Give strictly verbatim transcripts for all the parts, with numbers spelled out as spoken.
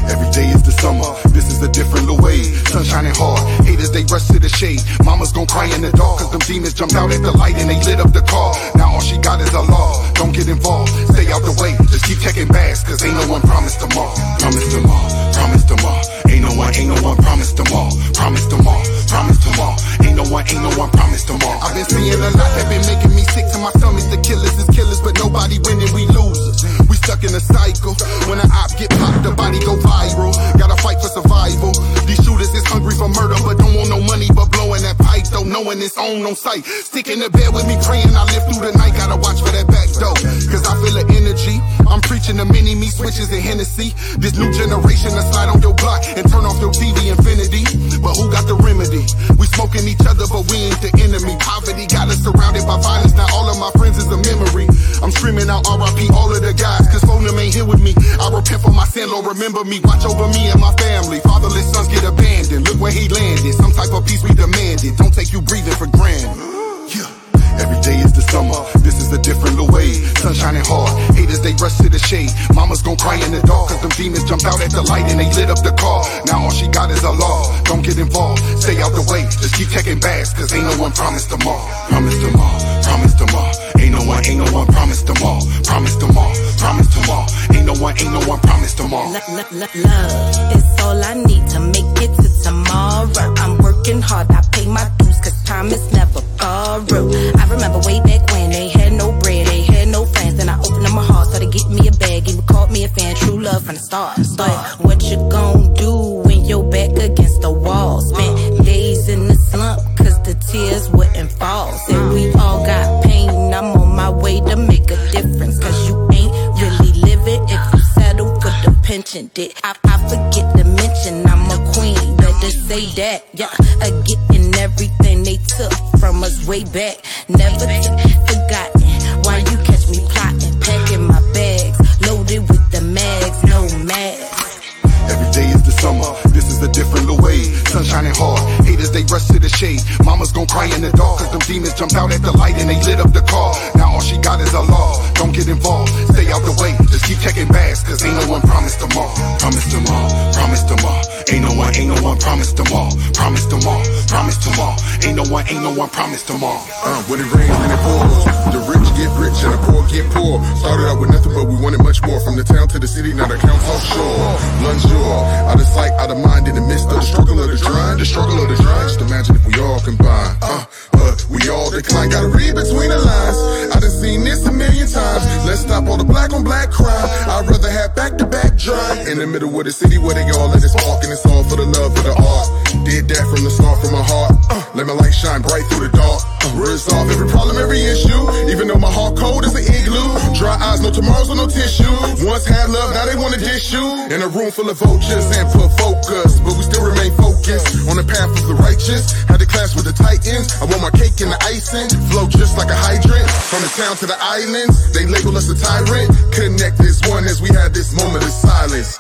Every day is the summer, this is a different way. Sun shining hard, haters they rush to the shade. Mama's gon' cry in the dark, cause them demons jumped out at the light and they lit up the car. Now all she got is a law, don't get involved, stay out the way. Just keep checking bags, cause ain't no one promised tomorrow. Promise tomorrow, promise tomorrow. Ain't no one, ain't no one promised tomorrow. Promise tomorrow, promise tomorrow. Ain't no one, ain't no one promised tomorrow. I've been seeing a lot that been making me sick to my stomach. The killers is killers, but nobody winning, we losers. We stuck in a cycle. When an op get popped, the body go viral. Gotta fight for survival. These shooters is hungry for murder, but don't want no money, but blowing that pipe though, knowing it's on on sight. Stick in the bed with me, praying I live through the night. Gotta watch for that back door, cause I feel the energy. I'm preaching the mini me switches and Hennessy. This new generation to slide on your block and turn off your T V infinity. But who got the remedy? We smoking each other, but we ain't the enemy. Poverty got us surrounded by violence. Now all of my friends is a memory. I'm screaming out R I P all of the guys, cause phone them ain't here with me. I repent for my sin, Lord, remember me. Watch over me and my family. Fatherless sons get abandoned. Look where he landed. Some type of peace we demanded. Don't take you breathing for granted. Yeah. Every day is the summer, this is a different way. Sun shining hard, haters they rush to the shade. Mama's gon' cry in the dark, cause them demons jumped out at the light and they lit up the car. Now all she got is a law, don't get involved, stay out the way. Just keep checking bags, cause ain't no one promised tomorrow. Promise tomorrow, promise tomorrow. Ain't no one, ain't no one promised tomorrow. Promise tomorrow, promise tomorrow. Ain't no one, ain't no one promised tomorrow. Love, love, love, love is all I need to make it to tomorrow. I'm working hard, I pay my dues, cause time is never borrowed. I remember way back when they had no bread, they had no friends, and I opened up my heart, so they get me a bag, even called me a fan, true love from the start. But what you gon' do when you're back against the wall? Spent days in the slump, cause the tears wouldn't fall. Said we all got pain, I'm on my way to make a difference, cause you ain't really living if you settle for the pension. Did I, I forget to mention I'm a queen, better say that, yeah, I getting everything they took from us way back. Never forgotten why you catch me plotting, packing my bags, loaded with the mags, no mags. Every day is the summer, this is a different way. Sun shining hard, haters they rush to the shade. Mama's gon' cry in the dark, cause them demons jumped out at the light and they lit up the car. Now all she got is a law, don't get involved, stay out the way. Just keep checking bags, cause ain't no one promised tomorrow. Promise tomorrow, promise tomorrow. Ain't no one, ain't no one promised tomorrow. Promise tomorrow, promise tomorrow. Ain't no one, ain't no one promised tomorrow. Uh, when it rains and it pours, the rich get rich and the poor get poor. Started out with nothing, but we wanted much more. From the town to the city, now the accounts offshore. Lunch out of sight, out of mind, in the midst of the struggle of the grind, the struggle of the grind. Just imagine if we all combine, uh, but we all decline. Gotta read between the lines. I done seen this a million times. Let's stop all the black on black crime. I'd rather have back to back drive in the middle of the city where they all let us walk, and it's all for the love of the art. Did that from the start, from my heart. Uh, let my light shine bright through the dark. Uh, resolve every problem, every issue. Even though my heart cold as an igloo. Dry eyes, no tomorrows, or no tissue. Once had love, now they wanna dish you. In a room full of vultures and put focus, but we still remain focused on the path of the righteous. Had to clash with the titans. I want my cake in the icing, flow just like a hydrant. From the town to the islands, they label us a tyrant. Connect this one as we had this moment of silence.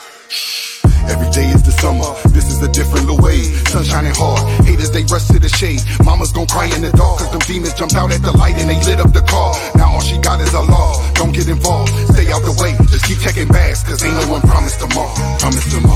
Every day is the summer, this is a different way. Sun shining hard, haters they rush to the shade. Mama's gon' cry in the dark, cause them demons jumped out at the light and they lit up the car. Now all she got is a law, don't get involved, stay out the way. Just keep checking bags, cause ain't no one promised tomorrow. Promise tomorrow.